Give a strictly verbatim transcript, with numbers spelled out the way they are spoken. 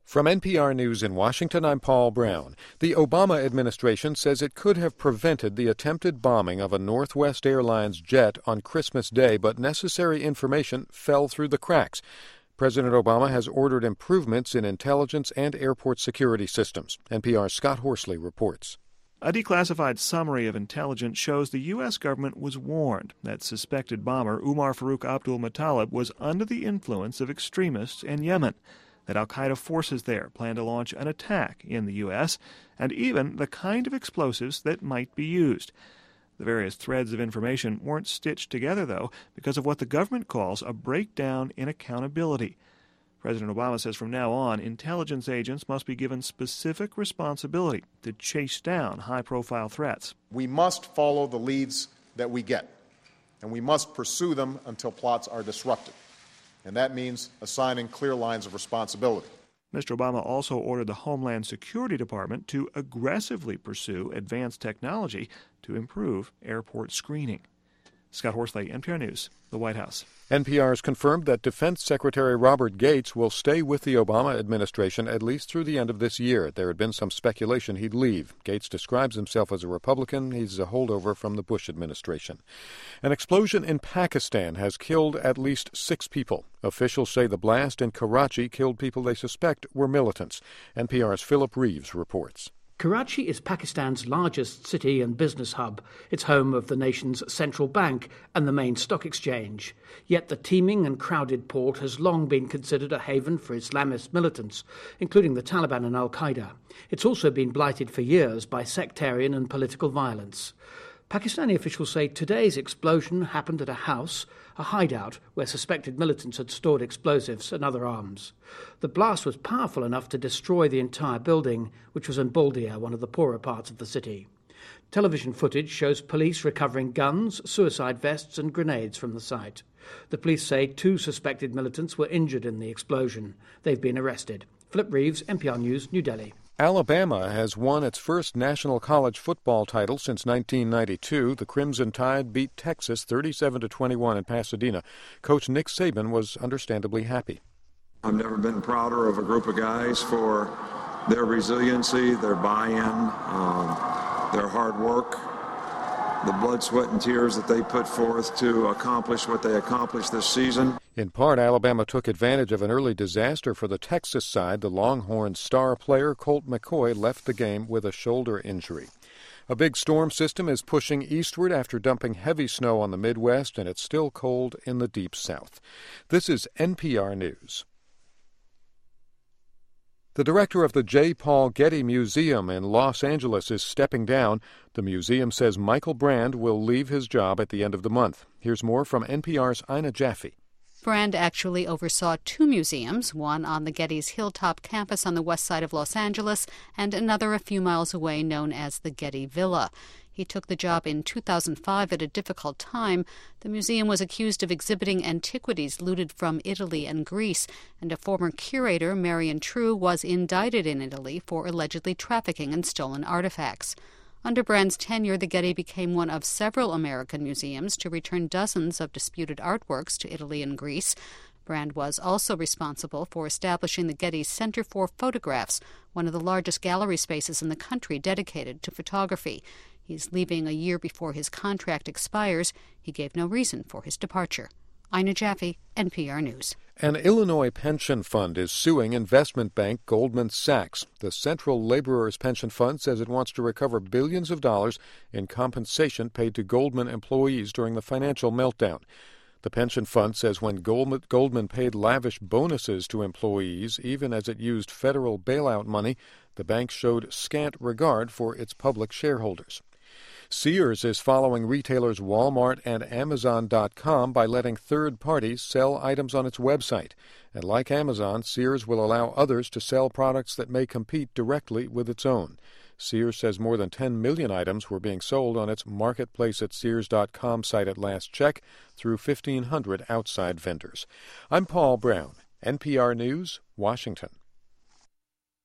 From N P R News in Washington, I'm Paul Brown. The Obama administration says it could have prevented the attempted bombing of a Northwest Airlines jet on Christmas Day, but necessary information fell through the cracks. President Obama has ordered improvements in intelligence and airport security systems. N P R's Scott Horsley reports. A declassified summary of intelligence shows the U S government was warned that suspected bomber Umar Farouk Abdul Muttalib was under the influence of extremists in Yemen, that al-Qaeda forces there plan to launch an attack in the U S, and even the kind of explosives that might be used. The various threads of information weren't stitched together, though, because of what the government calls a breakdown in accountability. President Obama says from now on, intelligence agents must be given specific responsibility to chase down high-profile threats. We must follow the leads that we get, and we must pursue them until plots are disrupted. And that means assigning clear lines of responsibility. Mister Obama also ordered the Homeland Security Department to aggressively pursue advanced technology to improve airport screening. Scott Horsley, N P R News, the White House. N P R has confirmed that Defense Secretary Robert Gates will stay with the Obama administration at least through the end of this year. There had been some speculation he'd leave. Gates describes himself as a Republican. He's a holdover from the Bush administration. An explosion in Pakistan has killed at least six people. Officials say the blast in Karachi killed people they suspect were militants. N P R's Philip Reeves reports. Karachi is Pakistan's largest city and business hub. It's home of the nation's central bank and the main stock exchange. Yet the teeming and crowded port has long been considered a haven for Islamist militants, including the Taliban and al-Qaeda. It's also been blighted for years by sectarian and political violence. Pakistani officials say today's explosion happened at a house, a hideout where suspected militants had stored explosives and other arms. The blast was powerful enough to destroy the entire building, which was in Baldia, one of the poorer parts of the city. Television footage shows police recovering guns, suicide vests and grenades from the site. The police say two suspected militants were injured in the explosion. They've been arrested. Philip Reeves, N P R News, New Delhi. Alabama has won its first national college football title since nineteen ninety-two. The Crimson Tide beat Texas thirty-seven to twenty-one in Pasadena. Coach Nick Saban was understandably happy. I've never been prouder of a group of guys for their resiliency, their buy-in, um, their hard work, the blood, sweat, and tears that they put forth to accomplish what they accomplished this season. In part, Alabama took advantage of an early disaster for the Texas side. The Longhorns' star player, Colt McCoy, left the game with a shoulder injury. A big storm system is pushing eastward after dumping heavy snow on the Midwest, and it's still cold in the deep south. This is N P R News. The director of the J. Paul Getty Museum in Los Angeles is stepping down. The museum says Michael Brand will leave his job at the end of the month. Here's more from N P R's Ina Jaffe. Brand actually oversaw two museums, one on the Getty's Hilltop campus on the west side of Los Angeles and another a few miles away known as the Getty Villa. He took the job in two thousand five at a difficult time. The museum was accused of exhibiting antiquities looted from Italy and Greece, and a former curator, Marion True, was indicted in Italy for allegedly trafficking in stolen artifacts. Under Brand's tenure, the Getty became one of several American museums to return dozens of disputed artworks to Italy and Greece. Brand was also responsible for establishing the Getty Center for Photographs, one of the largest gallery spaces in the country dedicated to photography. He's leaving a year before his contract expires. He gave no reason for his departure. Ina Jaffe, N P R News. An Illinois pension fund is suing investment bank Goldman Sachs. The Central Laborers Pension Fund says it wants to recover billions of dollars in compensation paid to Goldman employees during the financial meltdown. The pension fund says when Goldman, Goldman paid lavish bonuses to employees, even as it used federal bailout money, the bank showed scant regard for its public shareholders. Sears is following retailers Walmart and Amazon dot com by letting third parties sell items on its website. And like Amazon, Sears will allow others to sell products that may compete directly with its own. Sears says more than ten million items were being sold on its Marketplace at Sears dot com site at last check through fifteen hundred outside vendors. I'm Paul Brown, N P R News, Washington.